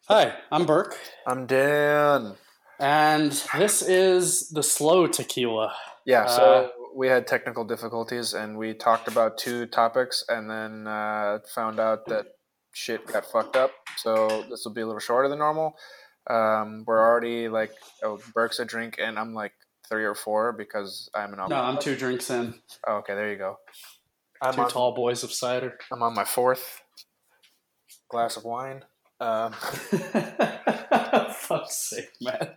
Hi, I'm Burke, I'm Dan. and this is the slow tequila. Yeah, Uh, so we had technical difficulties and we talked about two topics and then found out that shit got fucked up. So this will be a little shorter than normal. We're already like, oh, Burke's a drink and I'm like three or four because I'm an no, I'm alcoholic. 2 drinks in. Oh, okay, there you go. I'm Two on tall boys of cider. I'm on my fourth glass of wine. Um, Fuck's sake, man.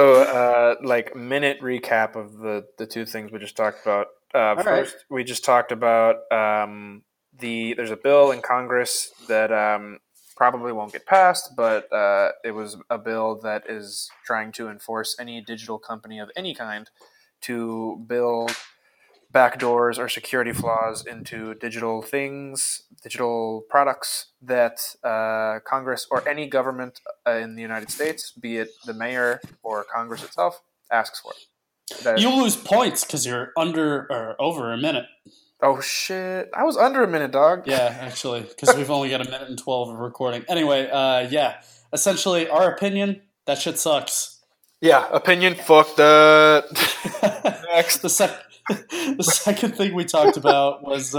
So, minute recap of the two things we just talked about. All right. First, we just talked about there's a bill in Congress that probably won't get passed, but it was a bill that is trying to enforce any digital company of any kind to build backdoors or security flaws into digital things, digital products that Congress or any government in the United States, be it the mayor or Congress itself, asks for. That You lose points because you're under or over a minute. oh shit! I was under a minute, dog. Yeah, actually, because we've only got a minute and 12 of recording. Anyway, yeah. Essentially, our opinion, that shit sucks. Yeah, opinion. Fuck that. Next. the sec- the second thing we talked about was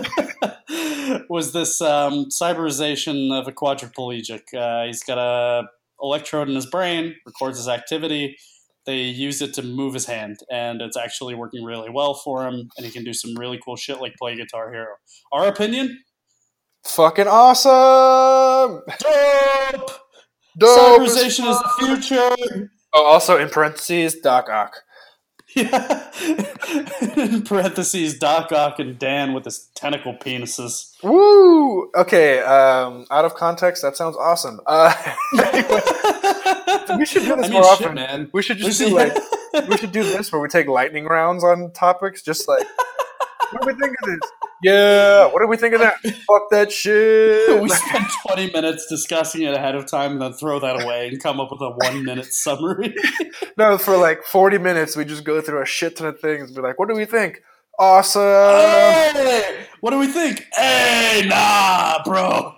was this cyberization of a quadriplegic. He's got a electrode in his brain, records his activity. They use it to move his hand, and it's actually working really well for him. And he can do some really cool shit like play Guitar Hero. Our opinion? Fucking awesome. Dope. Dope as Cyberization is the fuck. future. Oh, also in parentheses, Doc Ock. Yeah. In parentheses, Doc Ock and Dan with his tentacle penises. Woo! Okay, out of context, that sounds awesome. Anyway, we should do this more shit, often. man. We should just do we should do this where we take lightning rounds on topics. Just like, what do we think of this? Yeah, what do we think of that? Fuck that shit. We spend 20 minutes discussing it ahead of time and then throw that away and come up with a 1 minute summary. No, for like 40 minutes, we just go through a shit ton of things. Be like, what do we think? Awesome. Hey! What do we think? Hey, nah, bro.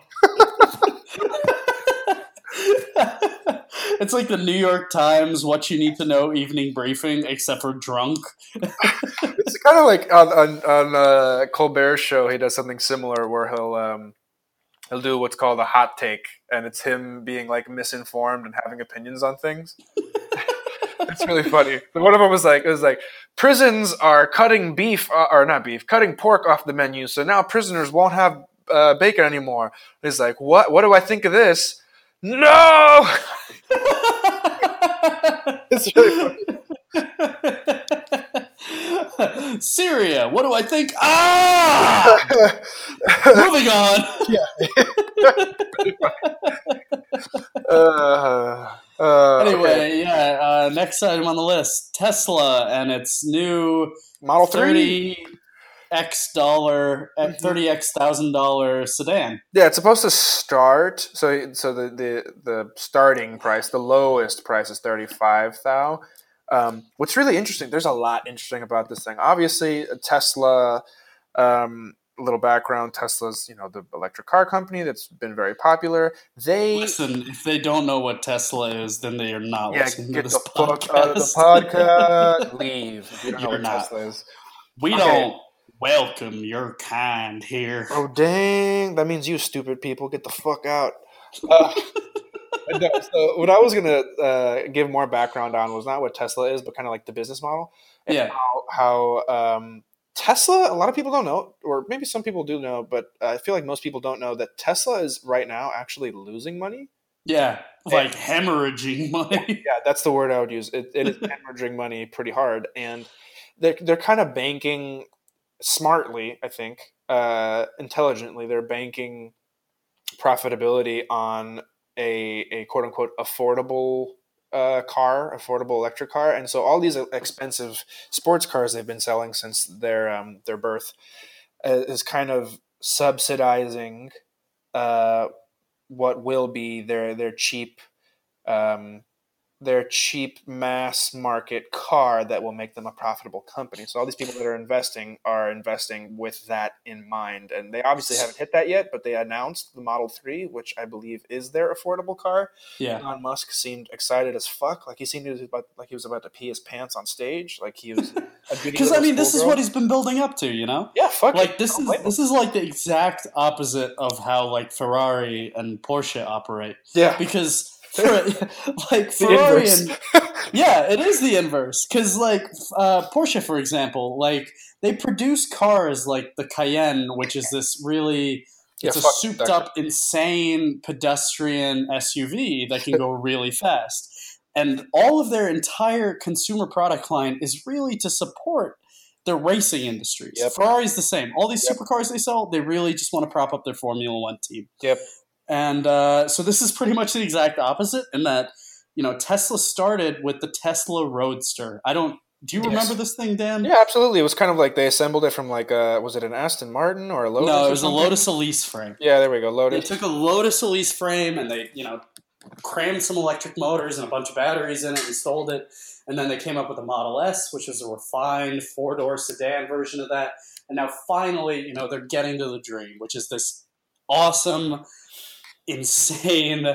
It's like the New York Times "What You Need to Know" evening briefing, except for drunk. It's kind of like on Colbert's show. He does something similar where he'll do what's called a hot take, and it's him being like misinformed and having opinions on things. It's really funny. One of them was like, it was like, prisons are cutting beef, or not beef, cutting pork off the menu, so now prisoners won't have bacon anymore. And he's like, what? What do I think of this? No! It's really funny. Syria, what do I think? Ah! Moving on. Anyway, okay. yeah. Next item on the list: Tesla and its new Model 3 $30,000 sedan. Yeah, it's supposed to start. So the starting price, the lowest price is 35,000. What's really interesting? There's a lot interesting about this thing. Obviously, Tesla. A little background: Tesla's, the electric car company that's been very popular. Listen, if they don't know what Tesla is, then they are not listening to this podcast. Fuck out of the podcast. Leave if you don't know what Tesla is. We don't welcome your kind here. Oh dang! That means you stupid people get the fuck out. No, so what I was gonna give more background on was not what Tesla is, but kind of like the business model. And yeah. How Tesla, a lot of people don't know, or maybe some people do know, but I feel like most people don't know that Tesla is right now actually losing money. Yeah, like hemorrhaging money. Yeah, that's the word I would use. It is hemorrhaging money pretty hard, and they're kind of banking smartly, I think, intelligently. They're banking profitability on a quote unquote affordable affordable electric car, and so all these expensive sports cars they've been selling since their birth is kind of subsidizing what will be their cheap their cheap mass market car that will make them a profitable company. So all these people that are investing with that in mind. And they obviously haven't hit that yet, but they announced the Model 3, which I believe is their affordable car. Yeah. Elon Musk seemed excited as fuck. Like he was about to pee his pants on stage. Like he was a goody Because little this is schoolgirl. what he's been building up to, you know? Yeah, fuck Like it. this is like the exact opposite of how like Ferrari and Porsche operate. Yeah. Because like Ferrari and yeah, it is the inverse. Because like Porsche, for example, like they produce cars like the Cayenne, which is this really it's a souped up, insane pedestrian SUV that can go really fast. And all of their entire consumer product line is really to support the racing industries. Yep. Ferrari's the same. All these supercars they sell, they really just want to prop up their Formula One team. Yep. And so this is pretty much the exact opposite in that, Tesla started with the Tesla Roadster. Do you remember this thing, Dan? Yeah, absolutely. It was kind of like they assembled it from like was it an Aston Martin or a Lotus? No, it was a Lotus Elise frame. Yeah, there we go. Lotus. They took a Lotus Elise frame and they, crammed some electric motors and a bunch of batteries in it, installed it, and then they came up with a Model S, which is a refined 4-door sedan version of that. And now finally, they're getting to the dream, which is this awesome, insane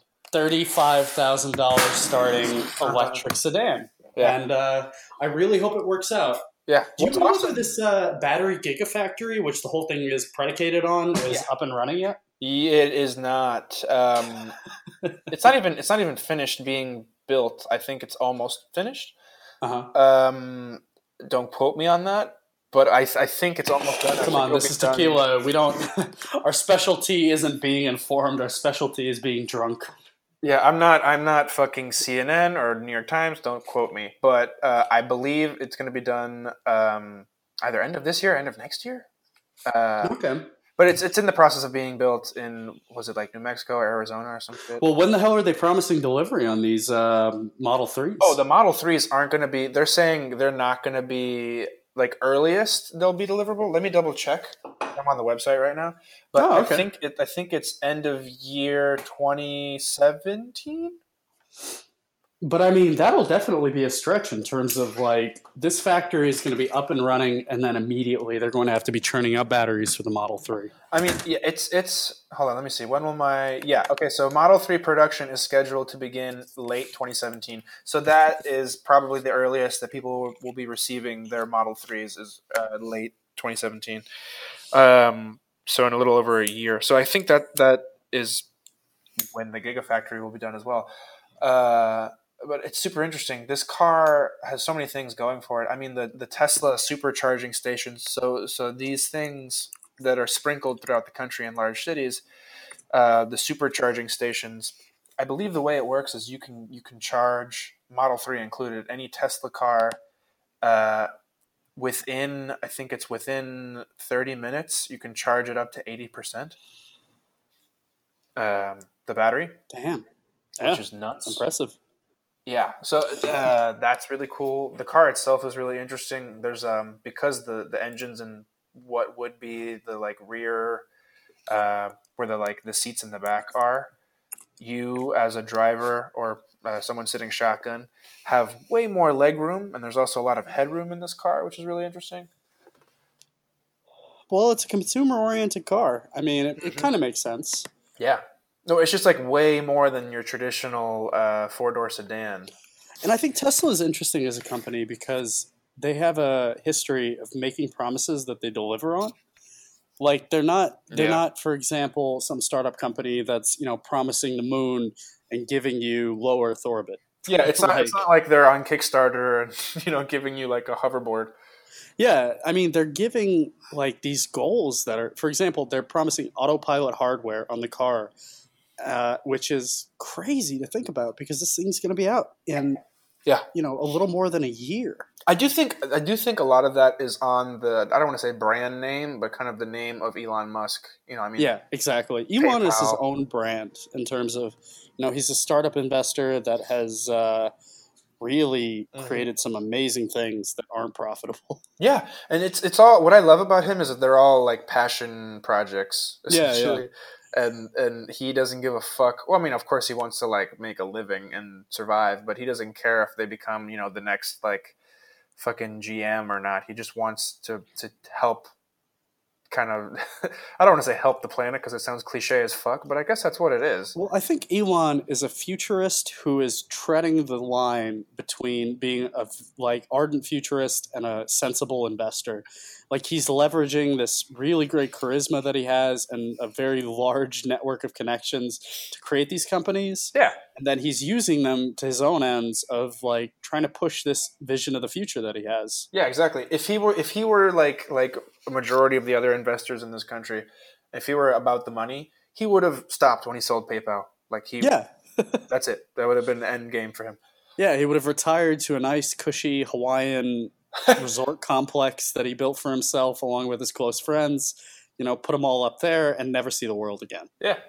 $35,000 starting electric sedan. Yeah. And I really hope it works out. Yeah. Do you know whether this battery gigafactory, which the whole thing is predicated on, is up and running yet? It is not. It's not even finished being built. I think it's almost finished. Uh-huh. Don't quote me on that, but I think it's almost done. Come on, this is tequila. We don't. Our specialty isn't being informed. Our specialty is being drunk. Yeah, I'm not fucking CNN or New York Times. Don't quote me, but I believe it's going to be done either end of this year, end of next year. Okay. But it's in the process of being built in, was it like New Mexico or Arizona or some shit? Well, when the hell are they promising delivery on these Model 3s? Oh, the Model 3s aren't going to be, they're saying they're not going to be, like earliest they'll be deliverable. Let me double check. I'm on the website right now. But okay. I think it's end of year 2017. But that'll definitely be a stretch in terms of like this factory is going to be up and running, and then immediately they're going to have to be churning out batteries for the Model 3. Yeah, it's hold on, let me see. When will okay, so Model 3 production is scheduled to begin late 2017. So that is probably the earliest that people will be receiving their Model 3s is late 2017. So in a little over a year. So I think that is when the Gigafactory will be done as well. But it's super interesting. This car has so many things going for it. The Tesla supercharging stations. So these things that are sprinkled throughout the country in large cities, the supercharging stations. I believe the way it works is you can charge, Model 3 included, any Tesla car within 30 minutes. You can charge it up to 80%. The battery. Damn. Which is nuts. Impressive. Yeah, so that's really cool. The car itself is really interesting. There's because the engines and what would be the like rear, where the seats in the back are, you as a driver or someone sitting shotgun have way more leg room, and there's also a lot of headroom in this car, which is really interesting. Well, it's a consumer-oriented car. It kind of makes sense. Yeah. No, it's just like way more than your traditional 4-door sedan. And I think Tesla is interesting as a company because they have a history of making promises that they deliver on. Like they're not, for example, some startup company that's promising the moon and giving you low Earth orbit. Yeah, it's not like they're on Kickstarter and giving you like a hoverboard. Yeah, they're giving like these goals that are, for example, they're promising autopilot hardware on the car. Which is crazy to think about because this thing's going to be out in a little more than a year. I do think a lot of that is on the, I don't want to say brand name, but kind of the name of Elon Musk. Yeah, exactly. Elon is his own brand in terms of he's a startup investor that has really created some amazing things that aren't profitable. Yeah, and it's all, what I love about him is that they're all like passion projects essentially. Yeah. and he doesn't give a fuck. Well, I mean, of course he wants to like make a living and survive, but he doesn't care if they become, the next like fucking GM or not. He just wants to help kind of I don't want to say help the planet because it sounds cliche as fuck, but I guess that's what it is. Well, I think Elon is a futurist who is treading the line between being a like ardent futurist and a sensible investor. Like he's leveraging this really great charisma that he has and a very large network of connections to create these companies. Yeah. And then he's using them to his own ends of like trying to push this vision of the future that he has. Yeah, exactly. If he were like a majority of the other investors in this country, if he were about the money, he would have stopped when he sold PayPal. Like Yeah. That's it. That would have been the end game for him. Yeah, he would have retired to a nice, cushy Hawaiian resort complex that he built for himself along with his close friends, put them all up there and never see the world again. Yeah.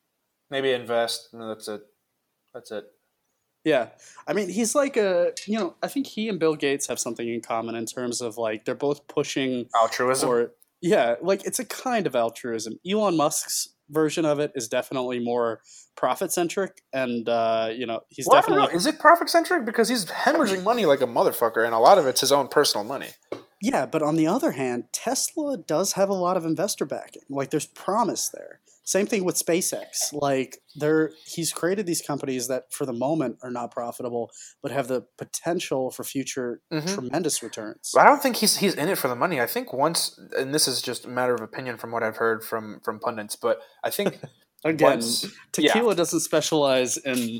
Maybe invest, and that's it. That's it. Yeah. I mean, he's like I think he and Bill Gates have something in common in terms of like they're both pushing altruism. Like it's a kind of altruism. Elon Musk's version of it is definitely more profit centric, and he's definitely. Is it profit centric? Because he's hemorrhaging money like a motherfucker, and a lot of it's his own personal money. Yeah, but on the other hand, Tesla does have a lot of investor backing. Like there's promise there. Same thing with SpaceX. Like he's created these companies that for the moment are not profitable, but have the potential for future tremendous returns. I don't think he's in it for the money. I think once, and this is just a matter of opinion from what I've heard from pundits, but I think again, tequila doesn't specialize in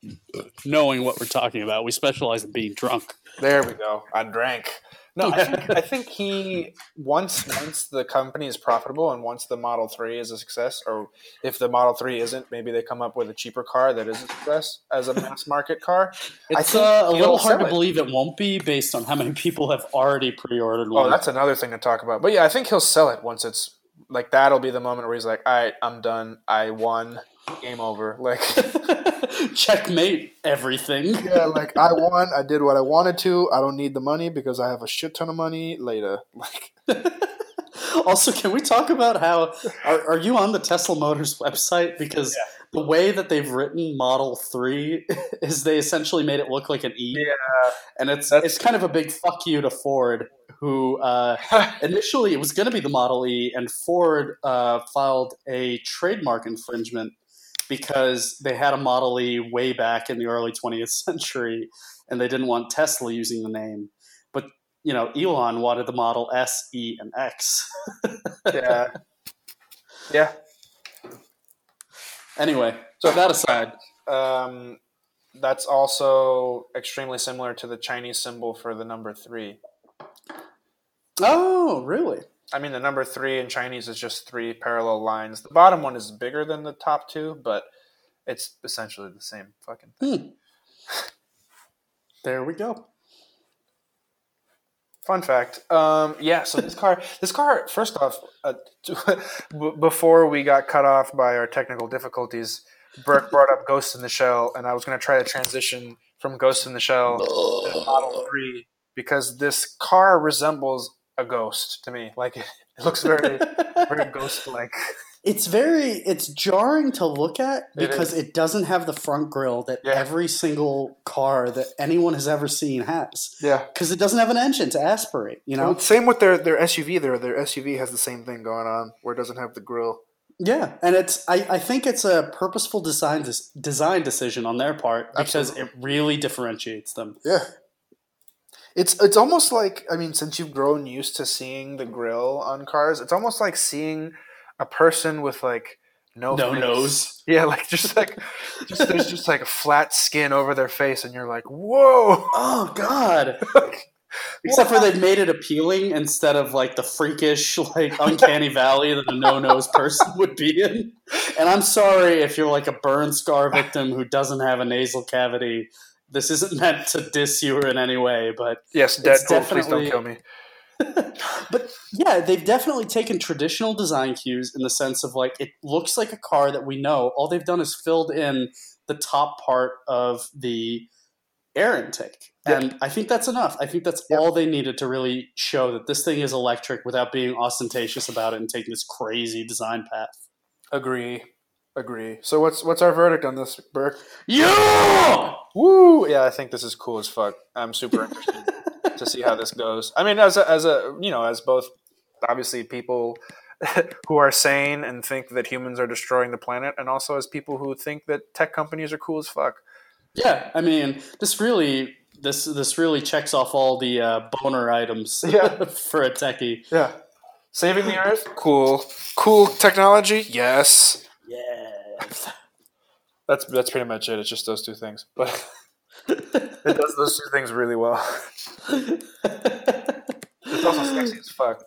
knowing what we're talking about. We specialize in being drunk. There we go. I drank. No, I think he once the company is profitable and once the Model 3 is a success, or if the Model 3 isn't, maybe they come up with a cheaper car that is a success as a mass market car. It's a little hard to believe it won't be based on how many people have already pre-ordered one. Oh, that's another thing to talk about. But yeah, I think he'll sell it once it's like that'll be the moment where he's like, all right, I'm done. I won. Game over. Like checkmate everything. Yeah, like I won. I did what I wanted to. I don't need the money because I have a shit ton of money later. Like also, can we talk about how are you on the Tesla Motors website? Because the way that they've written Model 3 is they essentially made it look like an E. Yeah. And it's kind of a big fuck you to Ford, who initially it was going to be the Model E, and Ford filed a trademark infringement because they had a Model E way back in the early 20th century, and they didn't want Tesla using the name. But, Elon wanted the Model S, E, and X. Yeah. Yeah. Anyway, so that aside. That's also extremely similar to the Chinese symbol for the number 3. Oh, really? I mean, the number 3 in Chinese is just 3 parallel lines. The bottom one is bigger than the top 2, but it's essentially the same fucking thing. There we go. Fun fact. So this car, first off, before we got cut off by our technical difficulties, Burke brought up Ghost in the Shell, and I was going to try to transition from Ghost in the Shell to Model 3 because this car resembles a ghost to me. Like it looks very, very ghost-like. It's jarring to look at because it doesn't have the front grille that every single car that anyone has ever seen has. Yeah. Because it doesn't have an engine to aspirate, Well, same with their SUV. Their SUV has the same thing going on where it doesn't have the grille. Yeah, and I think it's a purposeful design decision on their part because it really differentiates them. Yeah. It's almost like, I mean, since you've grown used to seeing the grille on cars, it's almost like seeing a person with like no nose. Yeah, like there's just like a flat skin over their face, and you're like, whoa! Oh God! Except for they've made it appealing instead of like the freakish, like uncanny valley that a no-nose person would be in. And I'm sorry if you're like a burn scar victim who doesn't have a nasal cavity. This isn't meant to diss you in any way, but yes, Deadpool, please don't kill me. But yeah, they've definitely taken traditional design cues in the sense of like it looks like a car that we know. All they've done is filled in the top part of the air intake. Yep. And I think that's enough. I think that's all they needed to really show that this thing is electric without being ostentatious about it and taking this crazy design path. Agree. So what's our verdict on this, Burke? Yeah! Woo! Yeah, I think this is cool as fuck. I'm super interested to see how this goes. I mean, as both obviously people who are sane and think that humans are destroying the planet, and also as people who think that tech companies are cool as fuck. Yeah, I mean, this really checks off all the boner items Yeah. for a techie. Yeah. Saving the Earth? Cool. Cool technology? Yes. Yes. That's pretty much it. It's just those two things. But it does those two things really well. It's also sexy as fuck.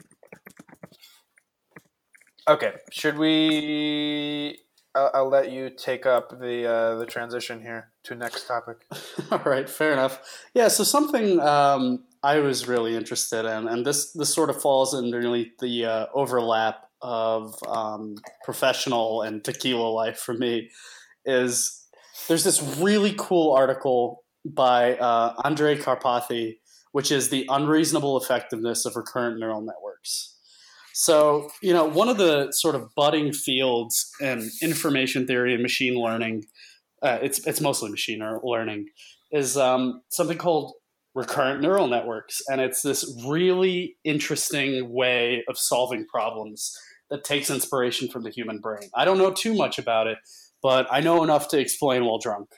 Okay. Should we... I'll let you take up the transition here to next topic. All right, fair enough. Yeah, so something I was really interested in, and this sort of falls underneath the overlap of professional and tequila life for me, is there's this really cool article by Andrej Karpathy, which is the unreasonable effectiveness of recurrent neural networks. So, one of the sort of budding fields in information theory and machine learning, it's mostly machine learning, is something called recurrent neural networks. And it's this really interesting way of solving problems that takes inspiration from the human brain. I don't know too much about it, but I know enough to explain while drunk.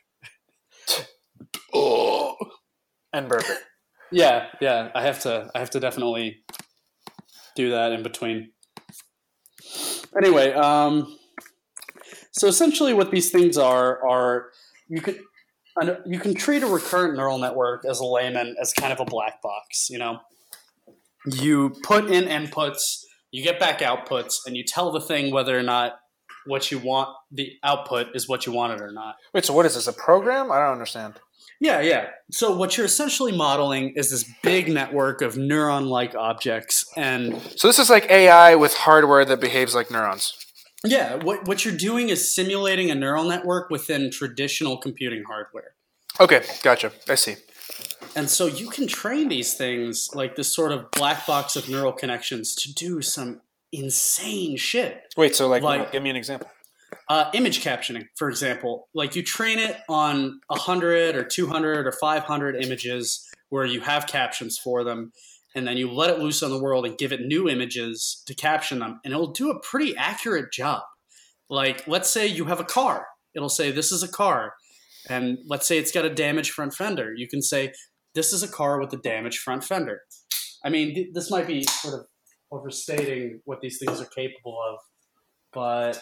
Oh. And burp it. Yeah. I have to definitely do that in between. Anyway, so essentially what these things are you can treat a recurrent neural network as a layman as kind of a black box. You put in inputs, you get back outputs, and you tell the thing whether or not what you want, the output is what you want it or not. Wait, so what is this, a program? I don't understand. Yeah. So what you're essentially modeling is this big network of neuron-like objects, and so this is like AI with hardware that behaves like neurons. Yeah, what you're doing is simulating a neural network within traditional computing hardware. Okay, gotcha. I see. And so you can train these things, like this sort of black box of neural connections, to do some insane shit. Wait, so like give me an example. Image captioning, for example. Like you train it on 100 or 200 or 500 images where you have captions for them, and then you let it loose on the world and give it new images to caption them, and it'll do a pretty accurate job. Like, let's say you have a car. It'll say, this is a car. And let's say it's got a damaged front fender. You can say, this is a car with a damaged front fender. I mean, this might be sort of overstating what these things are capable of, but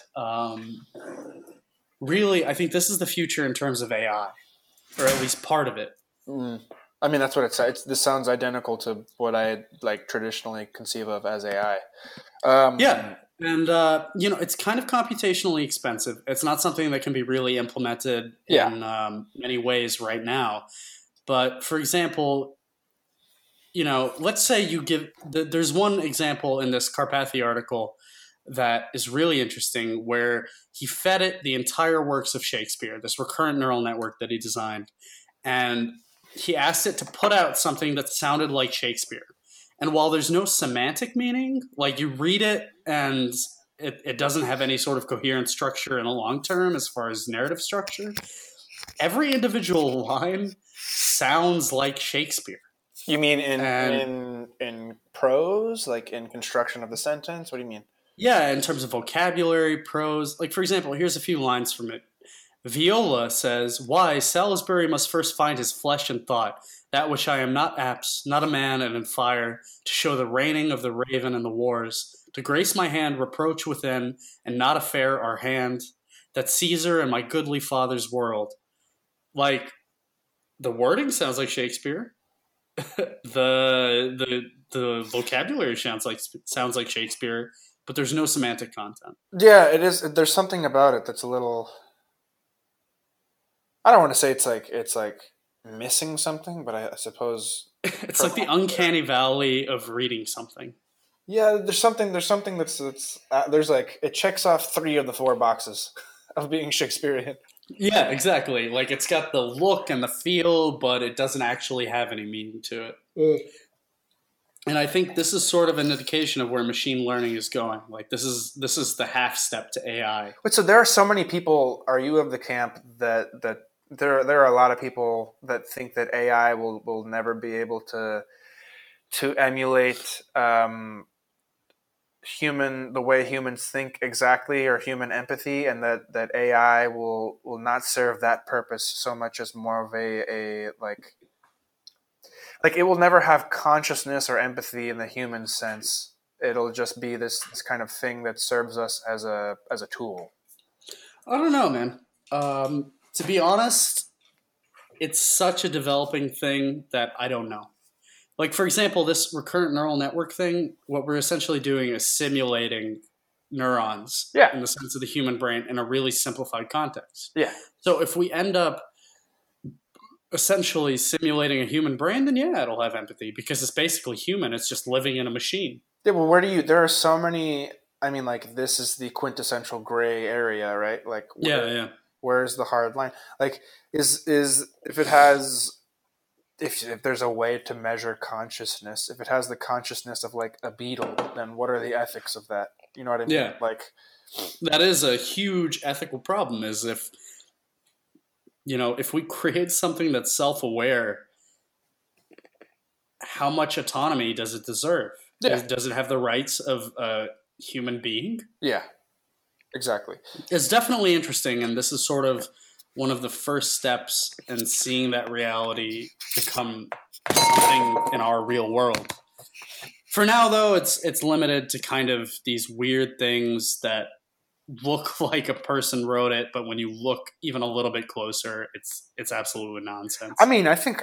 really, I think this is the future in terms of AI, or at least part of it. I mean, that's what it's. This sounds identical to what I traditionally conceive of as AI. Yeah, and it's kind of computationally expensive. It's not something that can be really implemented in many ways right now. But for example, let's say you give. There's one example in this Karpathy article that is really interesting, where he fed it the entire works of Shakespeare, this recurrent neural network that he designed, and he asked it to put out something that sounded like Shakespeare. And while there's no semantic meaning, like you read it and it doesn't have any sort of coherent structure in the long term as far as narrative structure, every individual line sounds like Shakespeare. You mean in prose, like in construction of the sentence? What do you mean? Yeah, in terms of vocabulary, prose. Like, for example, here's a few lines from it. Viola says, "Why, Salisbury must first find his flesh and thought, that which I am not apse, not a man and in fire, to show the reigning of the raven and the wars, to grace my hand reproach within, and not a fair our hand, that Caesar and my goodly father's world." Like, the wording sounds like Shakespeare. the vocabulary sounds like Shakespeare, but there's no semantic content. Yeah, it is. There's something about it that's a little. I don't want to say it's like missing something, but I suppose it's like the uncanny valley of reading something. Yeah, there's something that's there's like it checks off 3 of the 4 boxes of being Shakespearean. Yeah, exactly. Like it's got the look and the feel, but it doesn't actually have any meaning to it. And I think this is sort of an indication of where machine learning is going. Like this is the half step to AI. But so there are so many people. Are you of the camp that there are a lot of people that think that AI will never be able to emulate the way humans think exactly, or human empathy, and that AI will not serve that purpose so much as more of a like it will never have consciousness or empathy in the human sense. It'll just be this kind of thing that serves us as a tool. I don't know, man. To be honest, it's such a developing thing that I don't know. Like, for example, this recurrent neural network thing, what we're essentially doing is simulating neurons Yeah. in the sense of the human brain in a really simplified context. Yeah. So if we end up essentially simulating a human brain, then yeah, it'll have empathy because it's basically human. It's just living in a machine. Yeah, well, there are so many, I mean, like, this is the quintessential gray area, right? Like, where's the hard line? Like, is if it has, if there's a way to measure consciousness, if it has the consciousness of like a beetle, then what are the ethics of that? You know what I mean? Yeah. Like, that is a huge ethical problem, is if we create something that's self-aware, how much autonomy does it deserve? Yeah. Does it have the rights of a human being? Yeah, exactly. It's definitely interesting, and this is sort of one of the first steps in seeing that reality become something in our real world. For now, though, it's limited to kind of these weird things that look like a person wrote it, but when you look even a little bit closer, it's absolutely nonsense. I mean, I think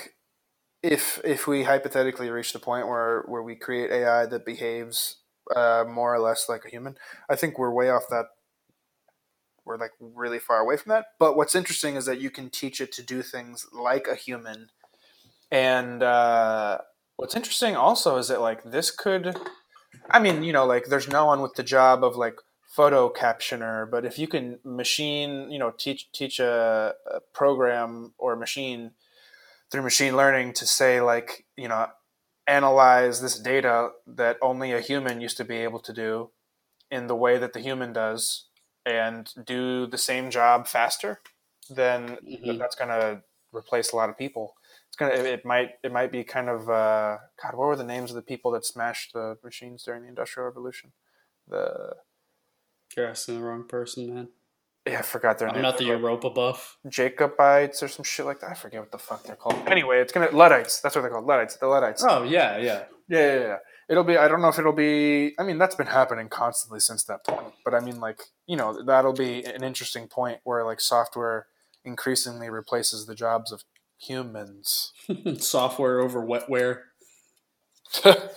if we hypothetically reach the point where we create AI that behaves more or less like a human, I think we're way off that. We're like really far away from that. But what's interesting is that you can teach it to do things like a human. And what's interesting also is that like this could, I mean, like there's no one with the job of like photo captioner, but if you can teach a program or machine through machine learning to say like, analyze this data that only a human used to be able to do in the way that the human does, and do the same job faster, then that's going to replace a lot of people. It might be kind of God. What were the names of the people that smashed the machines during the Industrial Revolution? You're asking the wrong person, man. Yeah, I forgot their name. I'm not the Europa buff. Jacobites or some shit like that. I forget what the fuck they're called. Anyway, it's Luddites. That's what they're called. Luddites. The Luddites. Oh yeah. It'll be. I don't know if it'll be. I mean, that's been happening constantly since that point. But I mean, like, that'll be an interesting point where like software increasingly replaces the jobs of humans. Software over wetware. I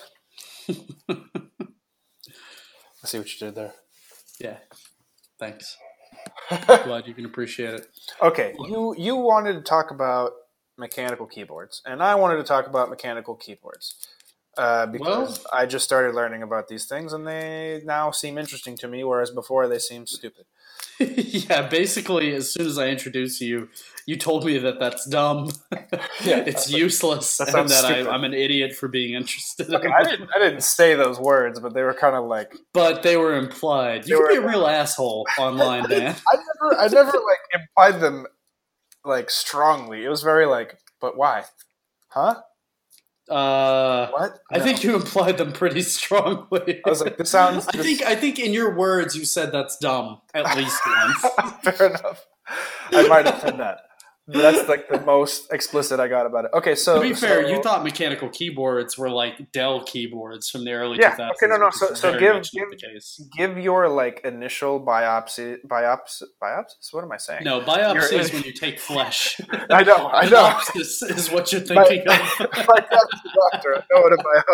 see what you did there. Yeah. Thanks. Glad you can appreciate it. Okay, you wanted to talk about mechanical keyboards, and I wanted to talk about mechanical keyboards. Because I just started learning about these things, and they now seem interesting to me, whereas before they seemed stupid. Yeah, basically, as soon as I introduced you, you told me that that's dumb. Yeah, it's useless, and that I'm an idiot for being interested. Okay, I didn't say those words, but they were kind of like. But they were implied. You could be a real asshole online, Dan. I never like implied them like strongly. It was very like, but why? Huh? What? I think you implied them pretty strongly. I was like, this sounds. I think in your words you said that's dumb at least once. Fair enough. I might have said that. But that's like the most explicit I got about it. Okay, so to be fair, you thought mechanical keyboards were like Dell keyboards from the early 2000s. Okay, no. So give your like initial biopsies. What am I saying? No, biopsy is when you take flesh. I know. Biopsis is what you're thinking of. Biopsy doctor. I know what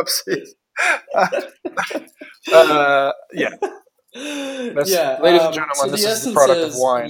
a biopsy is. Yeah. Ladies and gentlemen, so this is the product of wine.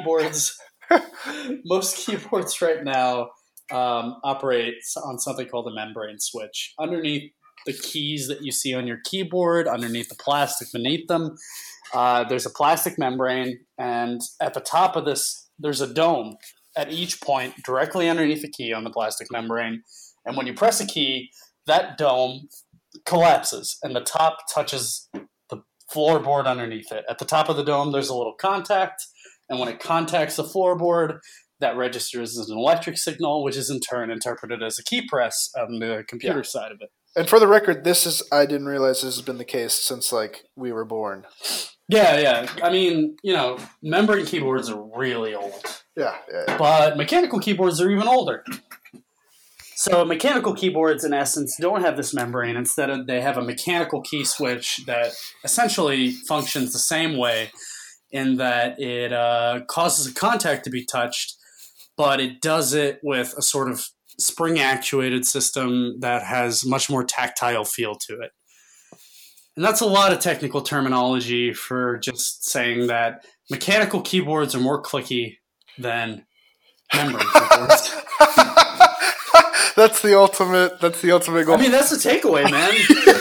Most keyboards right now operate on something called a membrane switch. Underneath the keys that you see on your keyboard, underneath the plastic beneath them, there's a plastic membrane, and at the top of this, there's a dome at each point directly underneath the key on the plastic membrane. And when you press a key, that dome collapses and the top touches the floorboard underneath it. At the top of the dome, there's a little contact, and when it contacts the floorboard, that registers as an electric signal, which is in turn interpreted as a key press on the computer side of it. And for the record, I didn't realize this has been the case since, like, we were born. Yeah. I mean, membrane keyboards are really old. Yeah. But mechanical keyboards are even older. So mechanical keyboards, in essence, don't have this membrane. Instead, they have a mechanical key switch that essentially functions the same way in that it causes a contact to be touched, but it does it with a sort of spring-actuated system that has much more tactile feel to it. And that's a lot of technical terminology for just saying that mechanical keyboards are more clicky than membrane keyboards. That's the ultimate goal. I mean, that's the takeaway, man.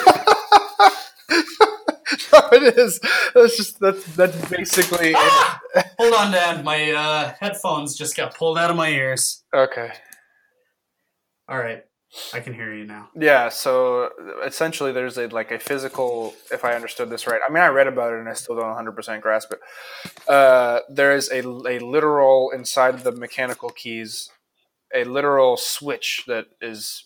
No, it is. That's basically it. Hold on, Dad. My headphones just got pulled out of my ears. Okay. All right. I can hear you now. Yeah, so essentially there's a physical, if I understood this right. I mean, I read about it and I still don't 100% grasp it. There is a literal, inside of the mechanical keys, a literal switch that is...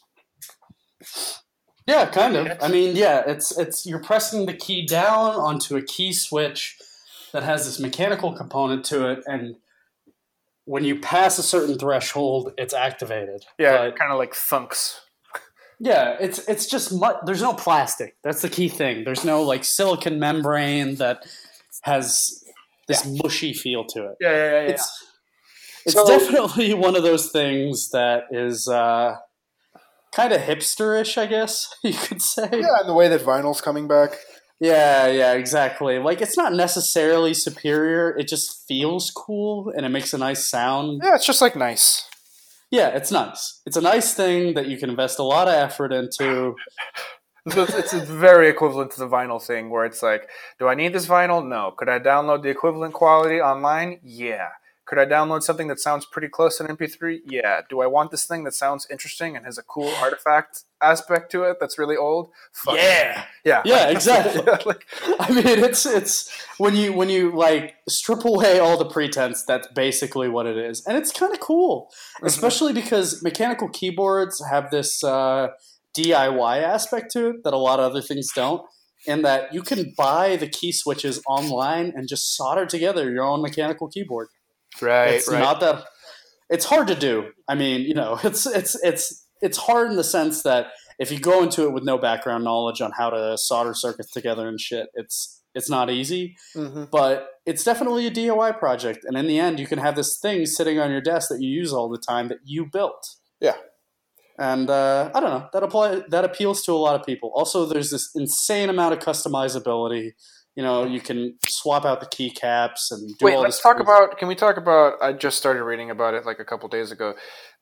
Yeah, kind of. I mean, yeah, it's you're pressing the key down onto a key switch that has this mechanical component to it, and when you pass a certain threshold, it's activated. Yeah, it kind of like thunks. Yeah, it's just there's no plastic. That's the key thing. There's no like silicon membrane that has this mushy feel to it. Yeah. It's definitely one of those things that is kind of hipsterish, I guess you could say. Yeah, and the way that vinyl's coming back. Yeah, exactly. Like, it's not necessarily superior. It just feels cool, and it makes a nice sound. Yeah, it's just, like, nice. Yeah, it's nice. It's a nice thing that you can invest a lot of effort into. It's very equivalent to the vinyl thing, where it's like, do I need this vinyl? No. Could I download the equivalent quality online? Yeah. Could I download something that sounds pretty close to an MP3? Yeah. Do I want this thing that sounds interesting and has a cool artifact aspect to it that's really old? Fuck yeah. Yeah. Yeah, exactly. I mean, it's when you like strip away all the pretense, that's basically what it is. And it's kind of cool, especially because mechanical keyboards have this DIY aspect to it that a lot of other things don't, in that you can buy the key switches online and just solder together your own mechanical keyboard. Right. It's not that. It's hard to do. I mean, it's hard in the sense that if you go into it with no background knowledge on how to solder circuits together and shit, it's not easy. Mm-hmm. But it's definitely a DIY project, and in the end, you can have this thing sitting on your desk that you use all the time that you built. Yeah. And I don't know, that appeals to a lot of people. Also, there's this insane amount of customizability. You can swap out the keycaps and do all this. Can we talk about, I just started reading about it like a couple days ago,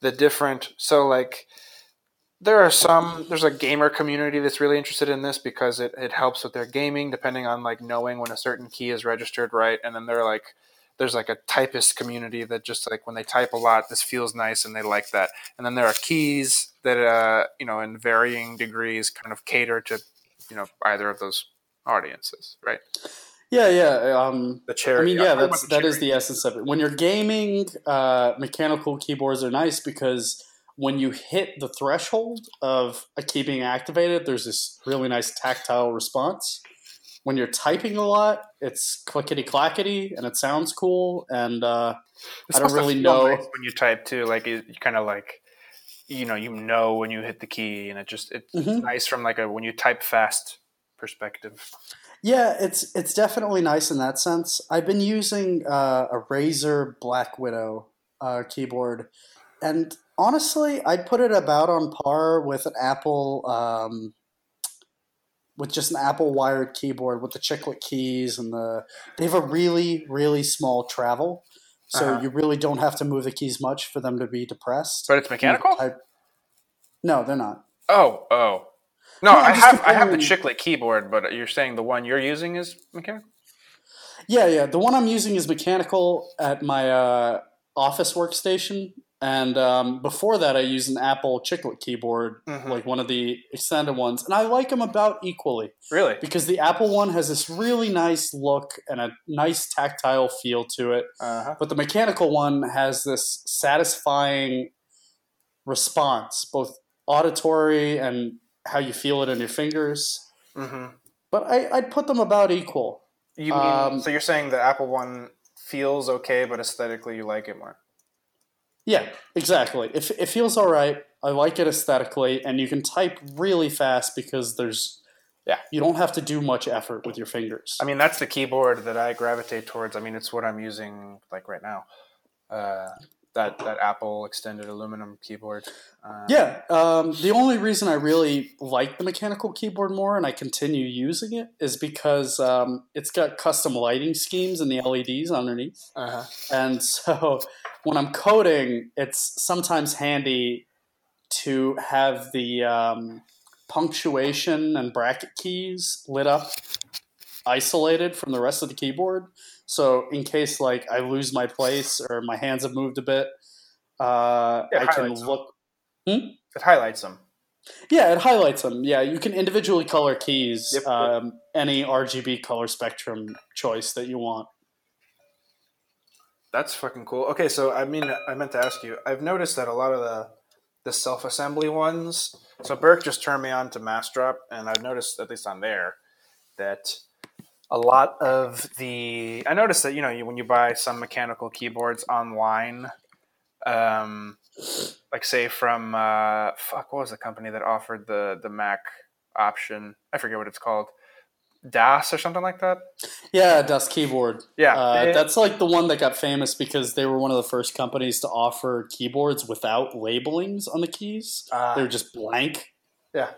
there's a gamer community that's really interested in this because it helps with their gaming, depending on like knowing when a certain key is registered right. And then there's like a typist community that just like when they type a lot, this feels nice and they like that. And then there are keys that, in varying degrees kind of cater to, either of those audiences, right? Yeah. The cherry. I mean, yeah, that is the essence of it. When you're gaming, mechanical keyboards are nice because when you hit the threshold of a key being activated, there's this really nice tactile response. When you're typing a lot, it's clickety-clackety, and it sounds cool, and I don't really know. Nice when you type, too, like, you kind of like, when you hit the key, and it's nice from like when you type fast perspective. Yeah, it's definitely nice in that sense. I've been using a Razer Black Widow keyboard, and honestly, I'd put it about on par with an Apple, with just an Apple wired keyboard with the chiclet keys, and they have a really, really small travel, so you really don't have to move the keys much for them to be depressed. But it's mechanical? No, they're not. Oh. No, I have the chiclet keyboard, but you're saying the one you're using is mechanical? Yeah. The one I'm using is mechanical at my office workstation. And before that, I used an Apple Chiclet keyboard, like one of the extended ones, and I like them about equally. Really? Because the Apple one has this really nice look and a nice tactile feel to it, but the mechanical one has this satisfying response, both auditory and how you feel it in your fingers. But I'd put them about equal. You mean, so you're saying the Apple one feels okay, but aesthetically you like it more? Yeah, exactly. It feels all right. I like it aesthetically, and you can type really fast because you don't have to do much effort with your fingers. I mean, that's the keyboard that I gravitate towards. I mean, it's what I'm using like right now. That Apple extended aluminum keyboard. The only reason I really like the mechanical keyboard more and I continue using it is because it's got custom lighting schemes in the LEDs underneath. And so when I'm coding, it's sometimes handy to have the punctuation and bracket keys lit up, isolated from the rest of the keyboard. So in case like I lose my place or my hands have moved a bit, I can look. It highlights them. Yeah, it highlights them. Yeah, you can individually color keys, any RGB color spectrum choice that you want. That's fucking cool. Okay, so I mean, I meant to ask you. I've noticed that a lot of the self-assembly ones. So Burke just turned me on to Massdrop, and I've noticed, at least on there, that a lot of the... I noticed that, when you buy some mechanical keyboards online, like say from, what was the company that offered the Mac option? I forget what it's called. DAS or something like that? Yeah, DAS Keyboard. Yeah. That's like the one that got famous because they were one of the first companies to offer keyboards without labelings on the keys. They were just blank. Yeah.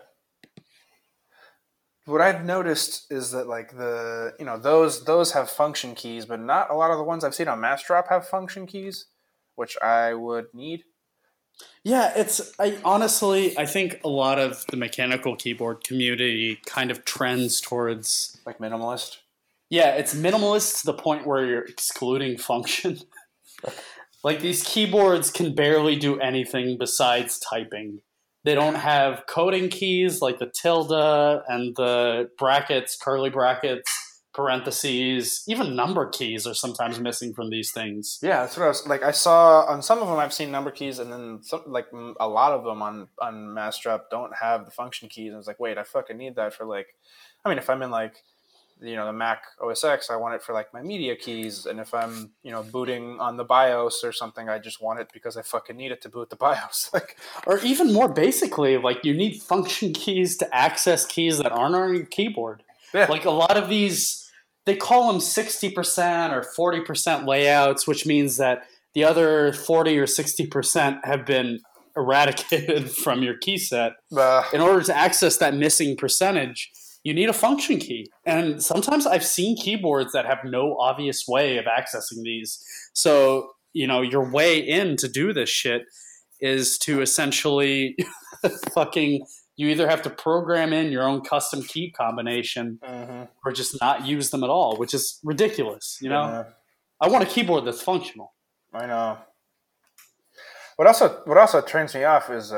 What I've noticed is that like those have function keys, but not a lot of the ones I've seen on Massdrop have function keys, which I would need. Yeah, I think a lot of the mechanical keyboard community kind of trends towards like minimalist. Yeah, it's minimalist to the point where you're excluding function. Like these keyboards can barely do anything besides typing. They don't have coding keys like the tilde and the brackets, curly brackets, parentheses, even number keys are sometimes missing from these things. Yeah, that's what I was like. I saw on some of them I've seen number keys, and then a lot of them on Massdrop don't have the function keys. And I was like, wait, I fucking need that for if I'm in the Mac OS X, I want it for like my media keys, and if I'm booting on the BIOS or something, I just want it because I fucking need it to boot the BIOS. Or even more basically, like you need function keys to access keys that aren't on your keyboard. Yeah. Like a lot of these. They call them 60% or 40% layouts, which means that the other 40 or 60% have been eradicated from your key set. In order to access that missing percentage, you need a function key. And sometimes I've seen keyboards that have no obvious way of accessing these. So, your way in to do this shit is to essentially you either have to program in your own custom key combination or just not use them at all, which is ridiculous, I want a keyboard that's functional. I know. What also turns me off is,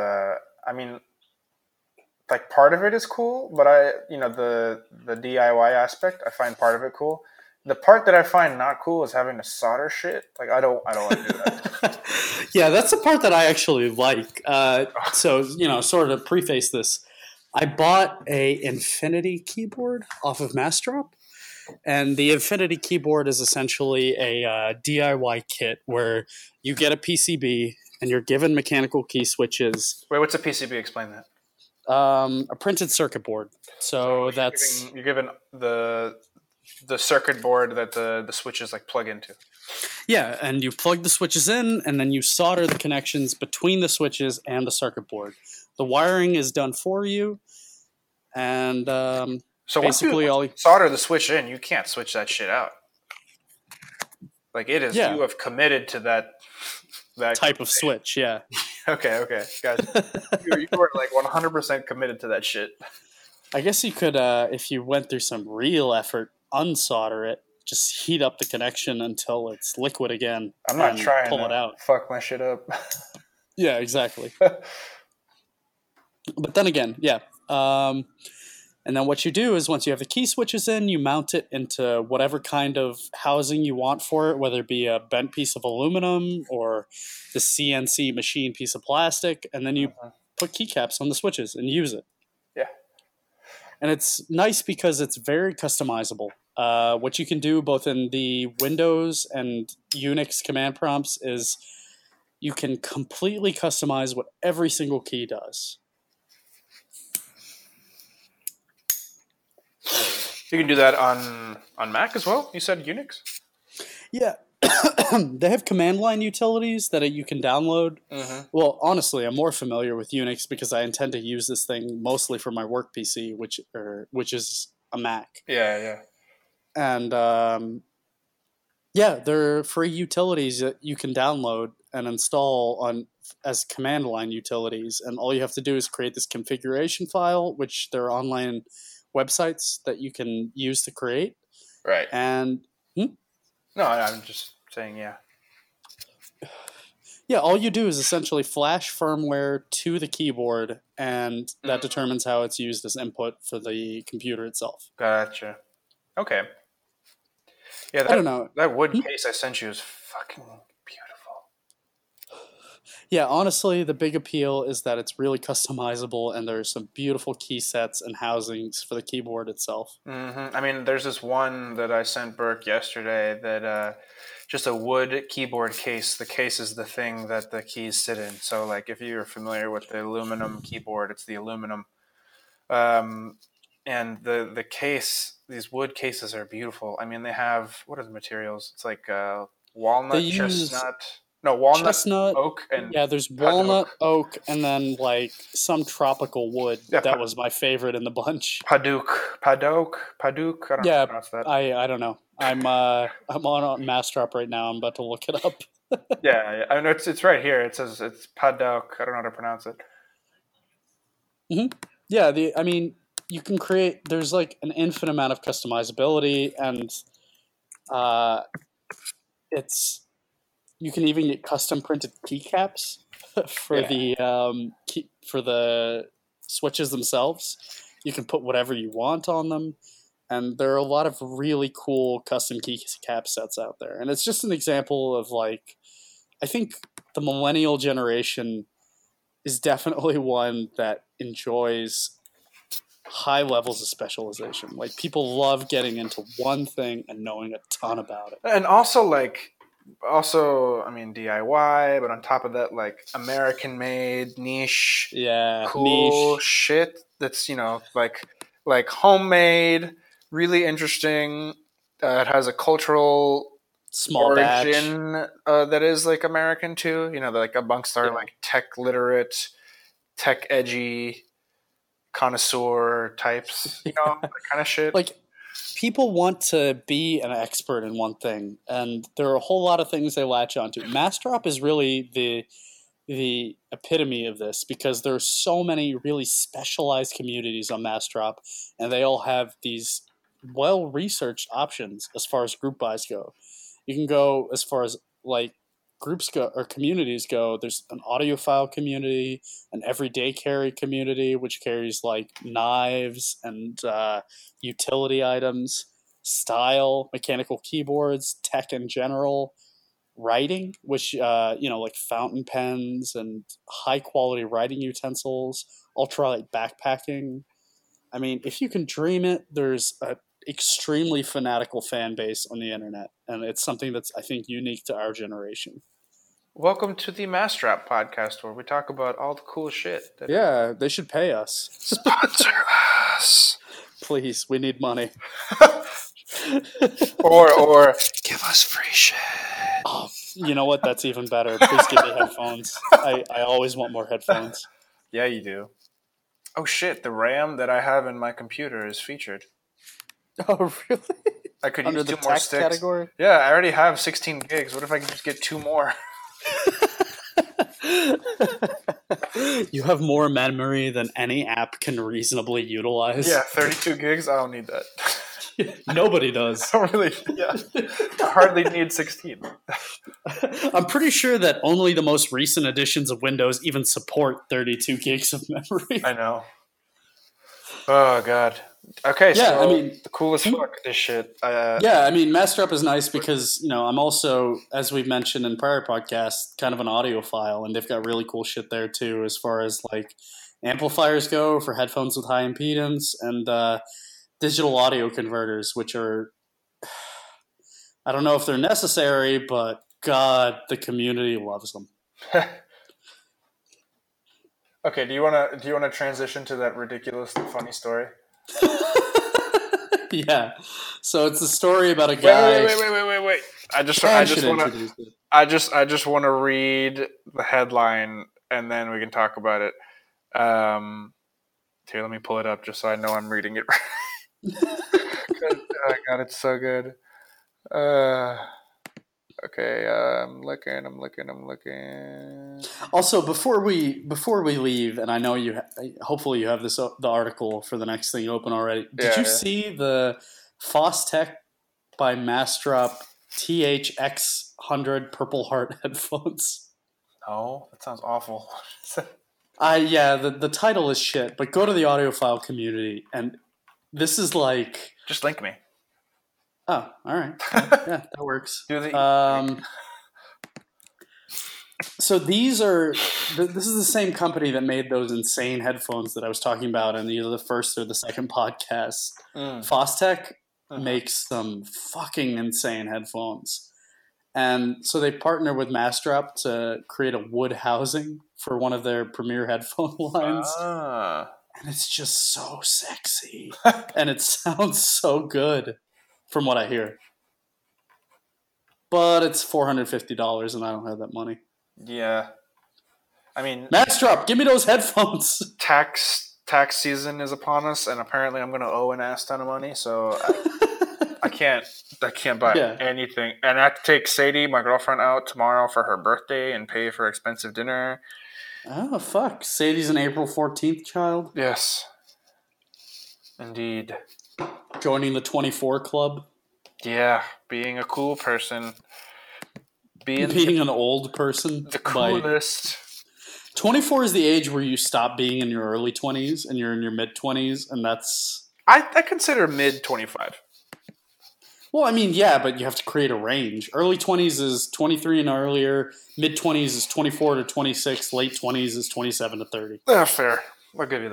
part of it is cool, but the DIY aspect, I find part of it cool. The part that I find not cool is having to solder shit. I don't want to do that. Yeah, that's the part that I actually like. So, sort of preface this. I bought a Infinity keyboard off of Massdrop, and the Infinity keyboard is essentially a DIY kit where you get a PCB and you're given mechanical key switches. Wait, what's a PCB? Explain that. A printed circuit board. So you're given the circuit board that the switches plug into. Yeah, and you plug the switches in, and then you solder the connections between the switches and the circuit board. The wiring is done for you, and so basically once you solder the switch in, you can't switch that shit out. It is. Yeah. You have committed to that type of switch. Yeah. Okay, gotcha. you were 100% committed to that shit. I guess you could, if you went through some real effort, unsolder it. Just heat up the connection until it's liquid again. I'm not trying pull to it out. Fuck my shit up. Yeah, exactly. But then again, yeah. And then what you do is once you have the key switches in, you mount it into whatever kind of housing you want for it, whether it be a bent piece of aluminum or the CNC machine piece of plastic, and then you put keycaps on the switches and use it. Yeah. And it's nice because it's very customizable. What you can do both in the Windows and Unix command prompts is you can completely customize what every single key does. You can do that on Mac as well? You said Unix? Yeah. They have command line utilities that you can download. Mm-hmm. Well, honestly, I'm more familiar with Unix because I intend to use this thing mostly for my work PC, which is a Mac. Yeah. And yeah, they're free utilities that you can download and install as command line utilities. And all you have to do is create this configuration file, which there are online websites that you can use to create. Right. And no, I'm just saying, yeah. Yeah, all you do is essentially flash firmware to the keyboard, and that determines how it's used as input for the computer itself. Gotcha. Okay. Yeah, I don't know. That wood case I sent you is fucking beautiful. Yeah, honestly, the big appeal is that it's really customizable, and there's some beautiful key sets and housings for the keyboard itself. Mm-hmm. I mean, there's this one that I sent Burke yesterday that just a wood keyboard case. The case is the thing that the keys sit in. So, like, if you're familiar with the aluminum keyboard, it's the aluminum. And the case, these wood cases are beautiful. I mean, they have, what are the materials? It's like walnut, chestnut, oak, and yeah, there's walnut, oak, and then like some tropical wood. Yeah, that was my favorite in the bunch. Paduk. I don't know how to pronounce that. I don't know. I'm on Mastrop right now. I'm about to look it up. Yeah, I know it's right here. It says it's Paduk. I don't know how to pronounce it. Mm-hmm. Yeah, I mean, you can create. There's like an infinite amount of customizability, and you can even get custom printed keycaps for the switches themselves. You can put whatever you want on them, and there are a lot of really cool custom keycap sets out there. And it's just an example of like, I think the millennial generation is definitely one that enjoys high levels of specialization. Like, people love getting into one thing and knowing a ton about it. And also, I mean, DIY, but on top of that, like, American-made, niche, cool niche shit that's, like homemade, really interesting. It has a cultural small origin that is, like, American, too. Like, amongst our, like, tech-literate, tech-edgy connoisseur types, that kind of shit. Like, people want to be an expert in one thing, and there are a whole lot of things they latch onto. Mastrop is really the epitome of this, because there are so many really specialized communities on Mastrop, and they all have these well-researched options as far as group buys go. You can go as far as, like, groups go or communities go. There's an audiophile community, an everyday carry community, which carries like knives and utility items, style, mechanical keyboards, tech in general, writing, which like fountain pens and high quality writing utensils, ultralight backpacking. I mean, if you can dream it, there's a extremely fanatical fan base on the internet, and it's something that's, I think, unique to our generation. Welcome to the Mastrop podcast, where we talk about all the cool shit. They should pay us. Sponsor us, please. We need money. or give us free shit. Oh, you know what? That's even better. Please give me headphones. I always want more headphones. Yeah, you do. Oh shit! The RAM that I have in my computer is featured. Oh, really? I could Under use the 2 more tech sticks. Category? Yeah, I already have 16 gigs. What if I could just get 2 more? You have more memory than any app can reasonably utilize. Yeah, 32 gigs. I don't need that. Nobody does. I don't really, yeah. I hardly need 16. I'm pretty sure that only the most recent editions of Windows even support 32 gigs of memory. I know. Oh god. Okay, Yeah, so I mean, the coolest fuck this shit. yeah, I mean, Master is nice because, I'm also, as we've mentioned in prior podcasts, kind of an audiophile, and they've got really cool shit there too, as far as like amplifiers go for headphones with high impedance and digital audio converters, which are, I don't know if they're necessary, but God, the community loves them. Okay, do you wanna transition to that ridiculously funny story? Yeah. So it's a story about a guy. Wait. I just should want to introduce it. I just want to read the headline and then we can talk about it. Here, let me pull it up just so I know I'm reading it right. Oh god, it's so good. Okay, I'm looking. Also, before we leave, and I know hopefully you have the article for the next thing open already. Did you see the Fostech by Mastrop THX100 Purple Heart headphones? No, that sounds awful. Yeah, the title is shit, but go to the audiophile community, and this is like... Just link me. Oh, all right. Yeah, that works. So this is the same company that made those insane headphones that I was talking about in either the first or the second podcast. Fostech makes some fucking insane headphones. And so they partner with Mastrop to create a wood housing for one of their premier headphone lines. And it's just so sexy. And it sounds so good from what I hear. But it's $450 and I don't have that money. Yeah. I mean, Mastrop, give me those headphones. Tax season is upon us, and apparently I'm going to owe an ass ton of money, so I can't buy anything. And I have to take Sadie, my girlfriend, out tomorrow for her birthday and pay for expensive dinner. Oh, fuck. Sadie's an April 14th child? Yes. Indeed. Joining the 24 club? Yeah, being a cool person. Being an old person. The coolest. 24 is the age where you stop being in your early 20s and you're in your mid-20s, and that's... I consider mid-25. Well, I mean, yeah, but you have to create a range. Early 20s is 23 and earlier, mid-20s is 24 to 26, late 20s is 27 to 30. Fair. I'll give you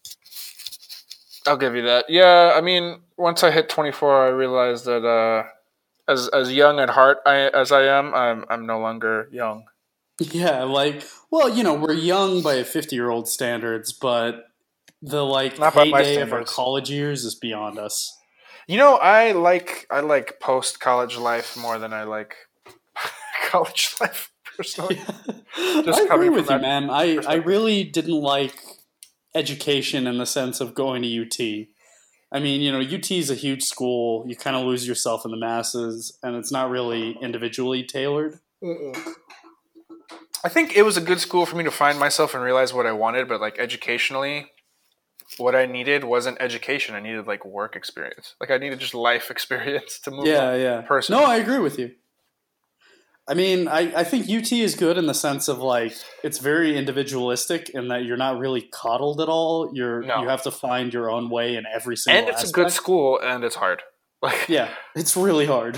that. Yeah, I mean, once I hit 24, I realized that... As young at heart as I am, I'm no longer young. Yeah, we're young by 50-year-old standards, but the heyday of our college years is beyond us. I like post-college life more than I like college life personally. Yeah. I agree with you, man. I really didn't like education in the sense of going to UT. I mean, UT is a huge school. You kind of lose yourself in the masses, and it's not really individually tailored. I think it was a good school for me to find myself and realize what I wanted, but educationally, what I needed wasn't education. I needed work experience. I needed just life experience to move on. Yeah. Personally. No, I agree with you. I mean, I think UT is good in the sense of it's very individualistic in that you're not really coddled at all. You have to find your own way in every single aspect. And it's a good school, and it's hard. Yeah, it's really hard.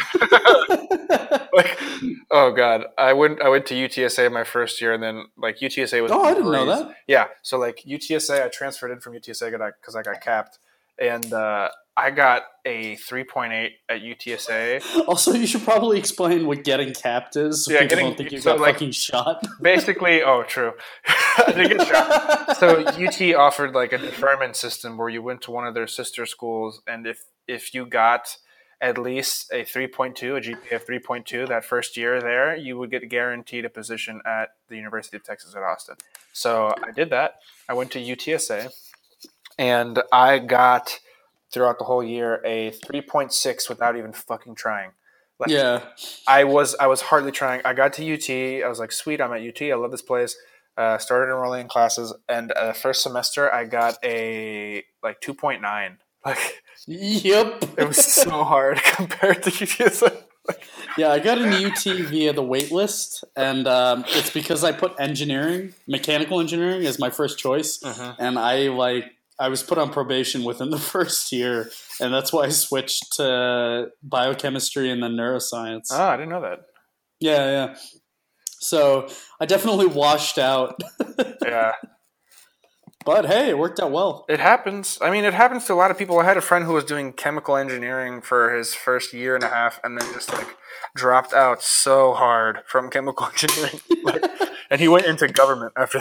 Oh god, I went to UTSA my first year, and then UTSA was. Oh, I didn't know that. Yeah, so UTSA, I transferred in from UTSA because I got capped, and I got a 3.8 at UTSA. Also, you should probably explain what getting capped is, so people don't think you got fucking shot. Basically, true. I didn't get shot. So UT offered a deferment system where you went to one of their sister schools, and if you got at least a 3.2, a GPA of 3.2 that first year there, you would get guaranteed a position at the University of Texas at Austin. So I did that. I went to UTSA, and I got throughout the whole year a 3.6 without even fucking trying. I was hardly trying. I got to UT. I was like, sweet, I'm at UT. I love this place. Started enrolling in classes, and first semester I got a 2.9. Like, Yep. it was so hard compared to UTSA. Yeah, I got into UT via the wait list, and it's because I put mechanical engineering, as my first choice, and I was put on probation within the first year, and that's why I switched to biochemistry and then neuroscience. Oh, I didn't know that. Yeah. So I definitely washed out. Yeah. But hey, it worked out well. It happens. I mean, it happens to a lot of people. I had a friend who was doing chemical engineering for his first year and a half, and then just like dropped out so hard from chemical engineering, and he went into government after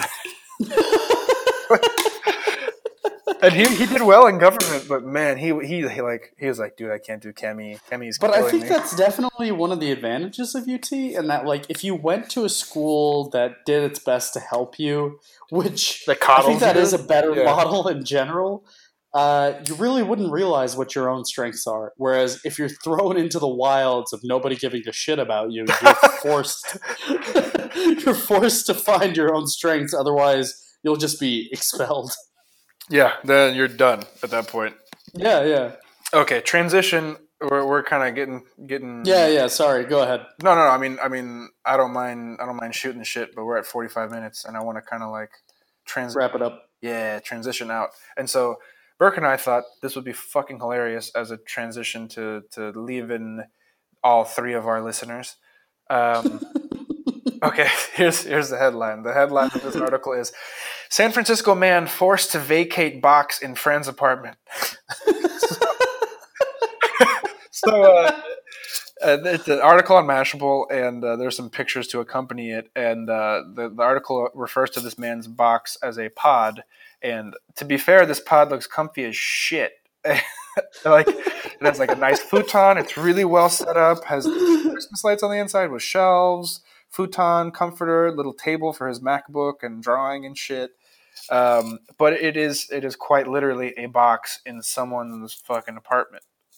that. And he did well in government, but man, he was like, dude, I can't do chemi. Chemi's But I think me. that's definitely one of the advantages of UT, and that like if you went to a school that did its best to help you, which I think that is a better model in general, you really wouldn't realize what your own strengths are. Whereas if you're thrown into the wilds of nobody giving a shit about you, you're forced to find your own strengths. Otherwise, you'll just be expelled. Yeah, then you're done at that point. Yeah. Okay, transition. We're kind of getting. Yeah. Sorry, go ahead. No. I mean, I don't mind shooting the shit, but we're at 45 minutes, and I want to kind of like wrap it up. Yeah, transition out. And so Burke and I thought this would be fucking hilarious as a transition to leaving all three of our listeners. Okay, here's the headline. The headline of this article is San Francisco man forced to vacate box in friend's apartment. It's an article on Mashable, and there's some pictures to accompany it. And the article refers to this man's box as a pod. And to be fair, this pod looks comfy as shit. Like it has like a nice futon. It's really well set up. Has Christmas lights on the inside with shelves, futon, comforter, little table for his MacBook and drawing and shit. But it is quite literally a box in someone's fucking apartment.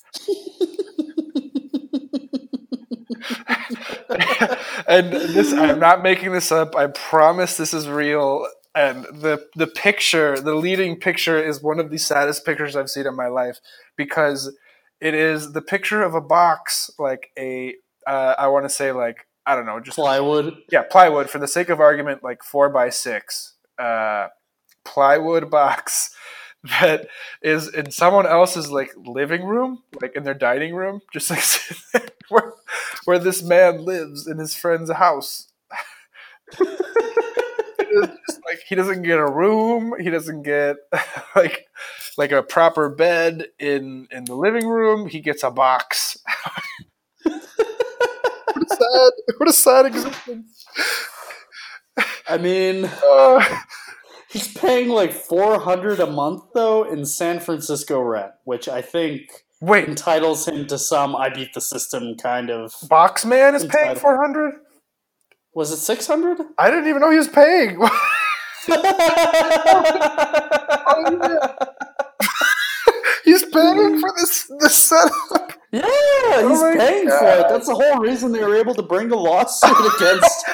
And this, I'm not making this up. I promise this is real. And the picture, the leading picture, is one of the saddest pictures I've seen in my life, because it is the picture of a box, like I want to say like, I don't know, just plywood. Yeah, plywood, for the sake of argument, like 4x6 plywood box that is in someone else's like living room, like in their dining room, just like where this man lives in his friend's house. It's just like he doesn't get a room, he doesn't get like a proper bed in the living room. He gets a box. What a sad existence. I mean, he's paying like $400 a month though in San Francisco rent, which I think entitles him to some I beat the system kind of. Box man is paying $400? Was it $600? I didn't even know he was paying. He's paying for this setup. Yeah, he's paying for it. That's the whole reason they were able to bring a lawsuit against.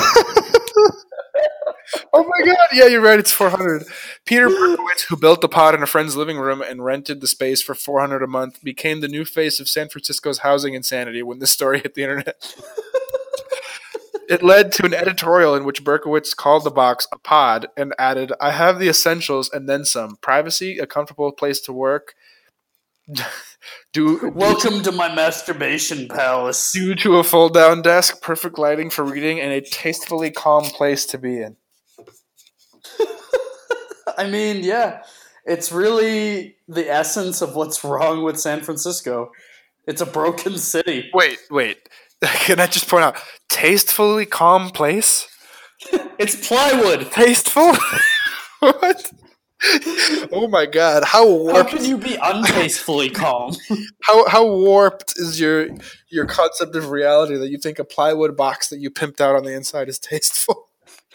Oh my god! Yeah, you're right. It's $400. Peter Berkowitz, who built the pod in a friend's living room and rented the space for $400 a month, became the new face of San Francisco's housing insanity when this story hit the internet. It led to an editorial in which Berkowitz called the box a pod and added, "I have the essentials and then some: privacy, a comfortable place to work." Welcome to my masturbation palace. Due to a fold-down desk, perfect lighting for reading, and a tastefully calm place to be in. I mean, yeah, it's really the essence of what's wrong with San Francisco. It's a broken city. Wait. Can I just point out, tastefully calm place? It's plywood. Tasteful? What? Oh my god! How warped? How can you be untastefully calm? How warped is your concept of reality that you think a plywood box that you pimped out on the inside is tasteful?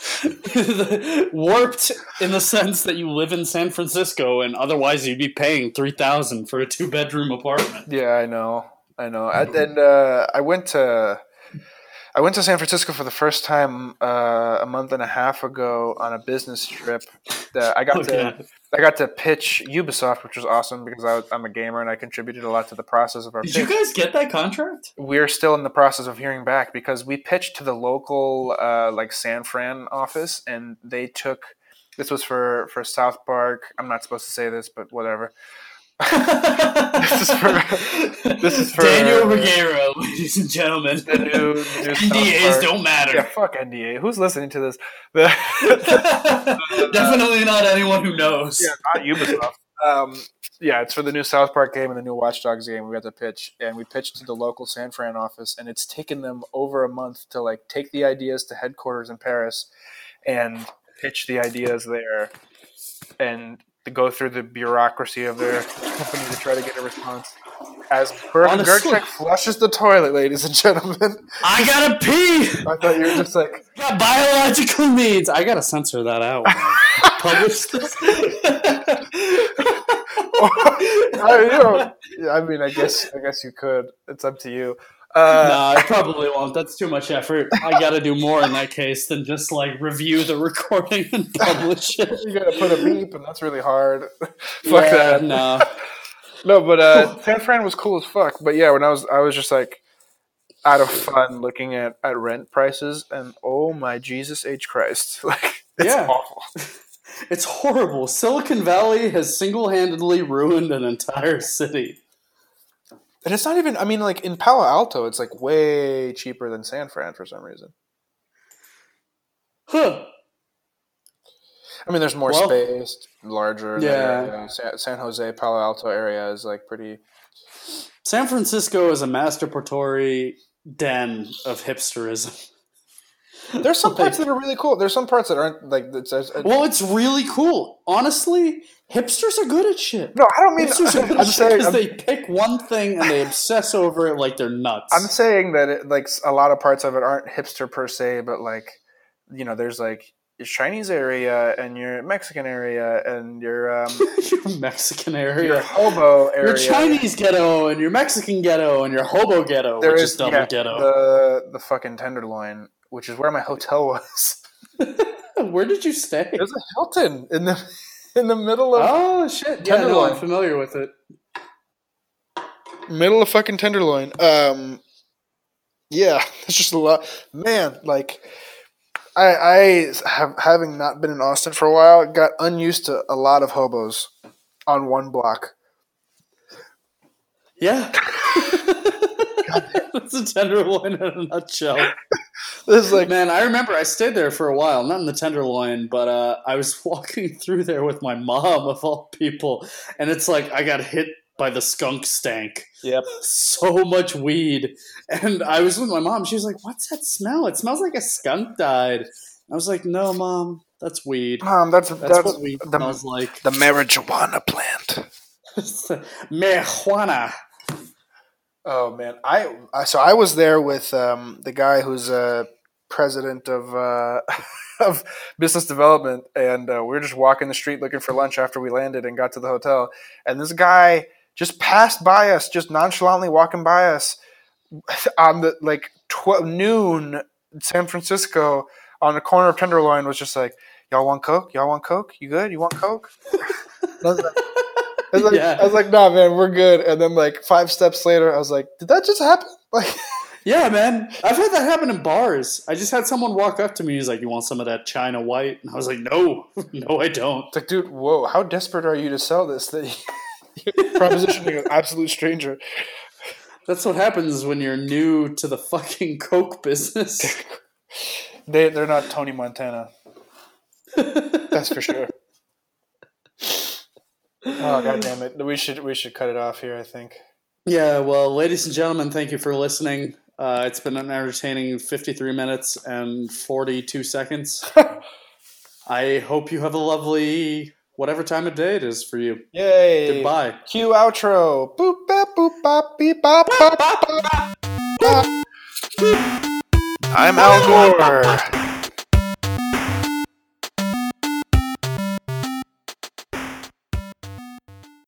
Warped in the sense that you live in San Francisco and otherwise you'd be paying $3,000 for a 2-bedroom apartment. Yeah, I know. And I went to San Francisco for the first time a month and a half ago on a business trip. I got I got to pitch Ubisoft, which was awesome because I'm a gamer and I contributed a lot to the process of our Did pitch. you guys get that contract? We're still in the process of hearing back because we pitched to the local like San Fran office, and they took. This was for South Park. I'm not supposed to say this, but whatever. This is for Daniel Ruggiero, ladies and gentlemen. The new NDAs don't matter. Yeah, fuck NDA. Who's listening to this? Definitely not anyone who knows. Yeah, not Ubisoft. Yeah, it's for the new South Park game and the new Watch Dogs game. We got to pitch, and we pitched to the local San Fran office, and it's taken them over a month to like take the ideas to headquarters in Paris and pitch the ideas there, and to go through the bureaucracy of their company to try to get a response. As Bergen Gertcheck flushes the toilet, ladies and gentlemen. I gotta pee! I thought you were just like... I got biological needs. I gotta censor that out when I publish this. I mean, I guess you could. It's up to you. No, I probably won't. That's too much effort. I gotta do more in that case than just like review the recording and publish it. You gotta put a beep, and that's really hard. Fuck that. No. No, but San Fran was cool as fuck. But yeah, when I was just like out of fun looking at rent prices, and oh my Jesus H Christ, like it's awful. It's horrible. Silicon Valley has single-handedly ruined an entire city. And it's not even. I mean, like in Palo Alto, it's like way cheaper than San Fran for some reason. Huh. I mean, there's more space, larger. Yeah. San Jose, Palo Alto area is like pretty. San Francisco is a masturbatory den of hipsterism. There's some parts that are really cool. There's some parts that aren't like. Well, it's really cool. Honestly, hipsters are good at shit. No, I don't mean. Hipsters are good at shit because they pick one thing and they obsess over it like they're nuts. I'm saying that like a lot of parts of it aren't hipster per se, but like, there's like your Chinese area and your Mexican area and your your Mexican area, your hobo area, your Chinese ghetto and your Mexican ghetto and your hobo ghetto, which is double ghetto. The fucking Tenderloin, which is where my hotel was. Where did you stay? There's a Hilton in the middle of. Oh shit! Yeah, no, I'm familiar with it. Middle of fucking Tenderloin. Yeah, it's just a lot, man. Like. Having not been in Austin for a while, got unused to a lot of hobos on one block. Yeah. That's a Tenderloin in a nutshell. Man, I remember I stayed there for a while, not in the Tenderloin, but I was walking through there with my mom, of all people, and it's like I got hit by the skunk stank. Yep. So much weed. And I was with my mom. She was like, what's that smell? It smells like a skunk died. I was like, no, Mom, that's weed. Mom, that's what weed smells like. The marijuana plant. Marijuana. Oh, man. So I was there with the guy who's president of business development, and we were just walking the street looking for lunch after we landed and got to the hotel. And this guy just passed by us, just nonchalantly walking by us on the noon San Francisco on the corner of Tenderloin, was just like, y'all want Coke? Y'all want Coke? You good? You want Coke? I was like, nah, man, we're good. And then like 5 steps later, I was like, did that just happen? Like, yeah, man. I've had that happen in bars. I just had someone walk up to me. He's like, you want some of that China White? And I was like, no, I don't. It's like, dude, whoa, how desperate are you to sell this that you're propositioning an absolute stranger? That's what happens when you're new to the fucking Coke business. They're not Tony Montana. That's for sure. Oh, God damn it. We should cut it off here, I think. Yeah, well, ladies and gentlemen, thank you for listening. It's been an entertaining 53 minutes and 42 seconds. I hope you have a lovely whatever time of day it is for you. Yay. Goodbye. Cue outro. Boop, bap, boop, bop, beep, bop, bop, bop, bop. I'm Al Gore.